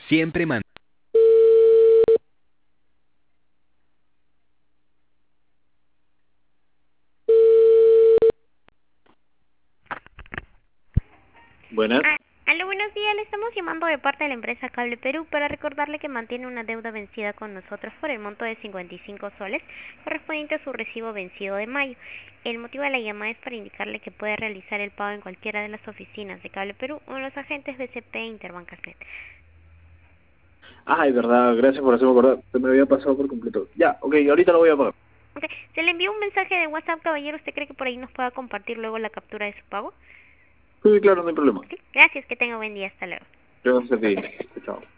Siempre man. Buenas. Aló, buenos días. Le estamos llamando de parte de la empresa Cable Perú para recordarle que mantiene una deuda vencida con nosotros por el monto de 55 soles, correspondiente a su recibo vencido de mayo. El motivo de la llamada es para indicarle que puede realizar el pago en cualquiera de las oficinas de Cable Perú o en los agentes BCP e Interbancasnet. Ay, verdad, gracias por hacerme acordar. Se me había pasado por completo. Ya, ok, ahorita lo voy a pagar. Ok, se le envió un mensaje de WhatsApp, caballero. ¿Usted cree que por ahí nos pueda compartir luego la captura de su pago? Sí, claro, no hay problema. Ok, gracias. Que tenga buen día. Hasta luego. Gracias a ti. Chao.